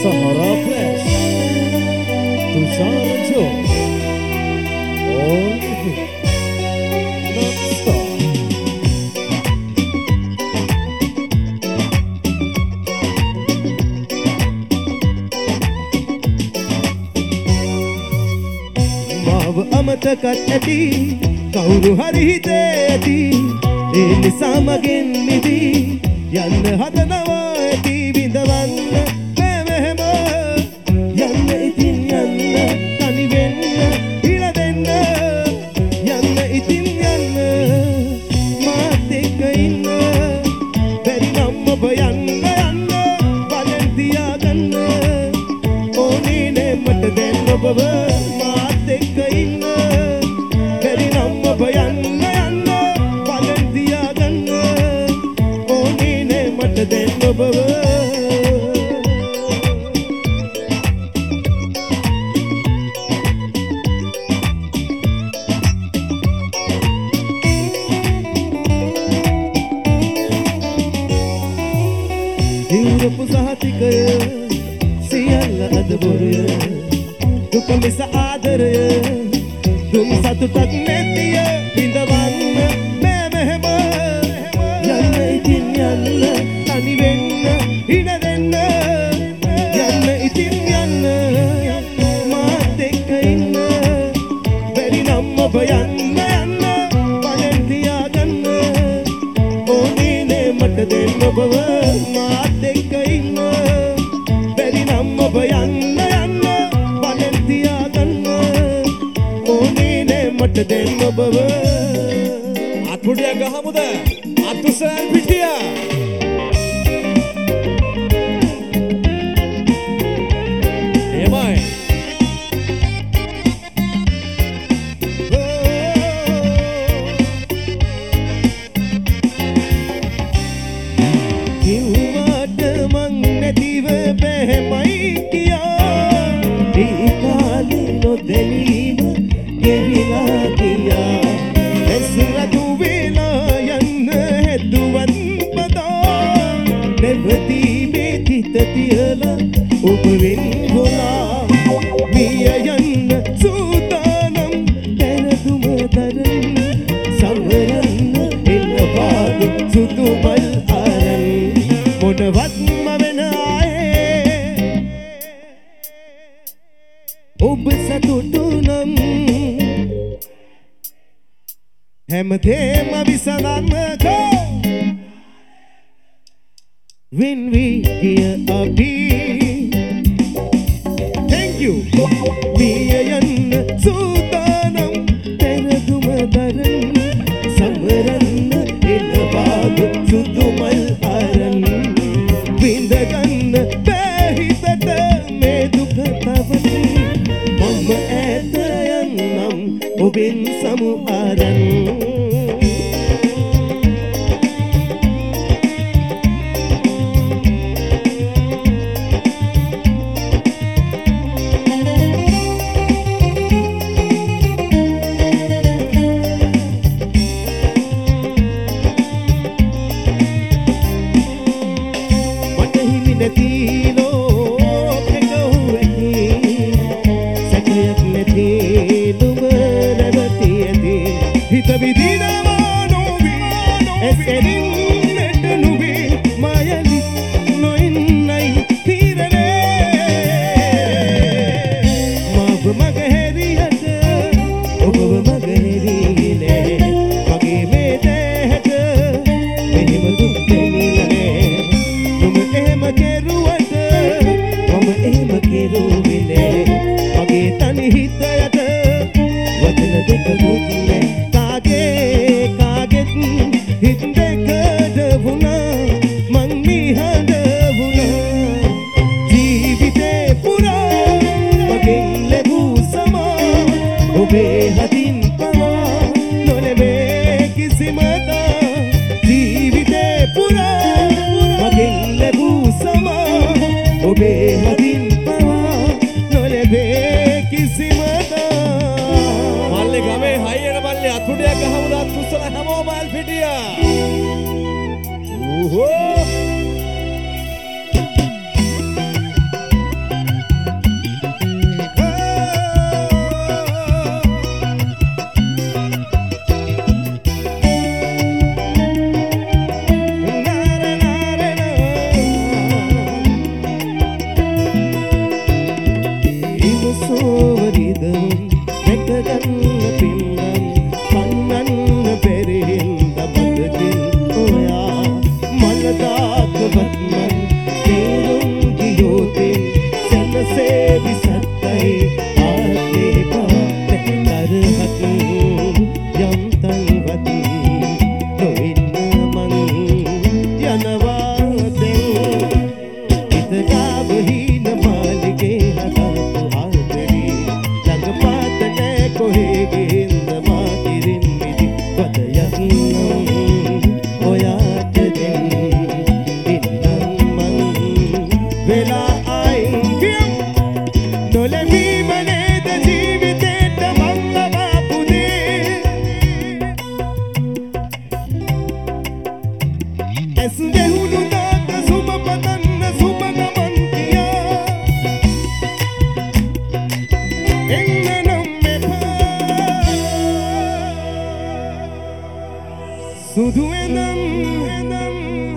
Sahara Flash, Tushar Joe, all non-stop. Maav amatakat ඇති කවුරු හරි හිතේ ඇති ඒ නිසා මගෙන් මිදී යන්න හදනවා ඇති විඳවන්න මාත් එක්ක ඉන්න බැරි නම් ඔබ යන්න යන්න බලන් තියාගන්න ඕනේ නේ මට දෙන්න ඔබව ඉවරපු සහතිකය සියල්ල අද බොරුය දුක මිස ආදරය දුම් සතුටක් නැතිය විඳවන්න බෑ මෙහෙම යන්න ඉතින් යන්න තනි වෙන්න ඉඩ දෙන්න යන්න ඉතින් යන්න මාත් එක්ක ඉන්න බැරි නම් ඔබ යන්න යන්න බලන් තියාගන්න ඕනේ නේ මට දෙන්න ඔබව මාත් එක්ක ඉන්න බැරි නම් ඔබ යන්න මට දෙන්න ඔබව අත්පුඩිය ගහමුද අතුසල් පිටිය එමයි කිව්වට මං නැතිව බැහැමයි කියා ඒ කාලේ නොදැනීම ගෙවිලා ගියා ඇසුරතු වෙලා යන්න හැදුවත් පදා නැවතීමේ තිත තියලා ඔබ වෙන් ගොලා මිය යන්න සූදානම් දැනදුම තරන් සමරන්න එන්න පාඩු සුදු මල් අරන් මොනවත්ම වෙන ආයේ ඔබ සතුටු නම් හැමදේම විසඳන්නකෝ when we hear a beat thank you මිය යන්න සූදානම් දැනදුම තරන් සමරන්න එන පාද සුදු මල් අරන් විඳගන්න බෑ හිතට මේ දුක තවති මම ඈත යන්නම් ඔබෙන් සමු අරන් කවදාකවත් මං තේරුම් ගියෝතේ සැනසේ විසත්තයි ආත්මේ පාතක තරහක් යම් තන්වත් නොඉන්න මං යනවා දැන් ඉතගාව හීන මාලිගේ හදාපු ආදරේ ළඟපාත නෑ කොහේ ගෙන්ද මා කිරින් මිදි වදයක් නම් ඔයාට දෙන්න ඉන්නම් මං වෙලා අයින් ගියම් නොලැබීම නේද ජීවිතේට මං ලබාපු දේ ඇස් දෙහුණු දාක සුබ පතන්න සුබ ගමන් කියා එන්න නම් එපා සුදු එනම්